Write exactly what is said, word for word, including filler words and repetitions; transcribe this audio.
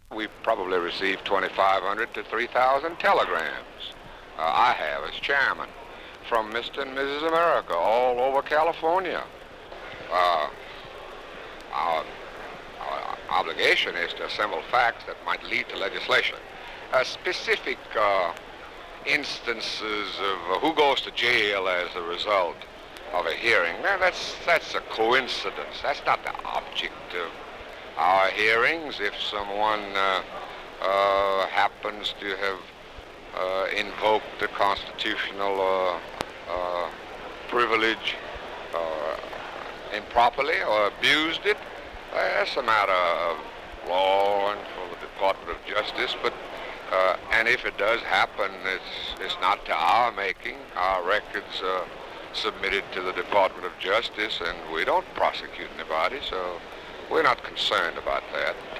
We probably received twenty-five hundred to three thousand telegrams. Uh, I have as chairman from Mister and Missus America all over California. Uh, our, our obligation is to assemble facts that might lead to legislation. Uh, specific uh, instances of uh, who goes to jail as a result of a hearing, well, that's, that's a coincidence. That's not the object of our hearings. If someone uh, uh, happens to have uh, invoked the constitutional uh, uh, privilege uh, improperly or abused it, uh, that's a matter of law and for the Department of Justice. But uh, and if it does happen, it's it's not to our making. Our records are submitted to the Department of Justice, and we don't prosecute anybody, so we're not concerned about that.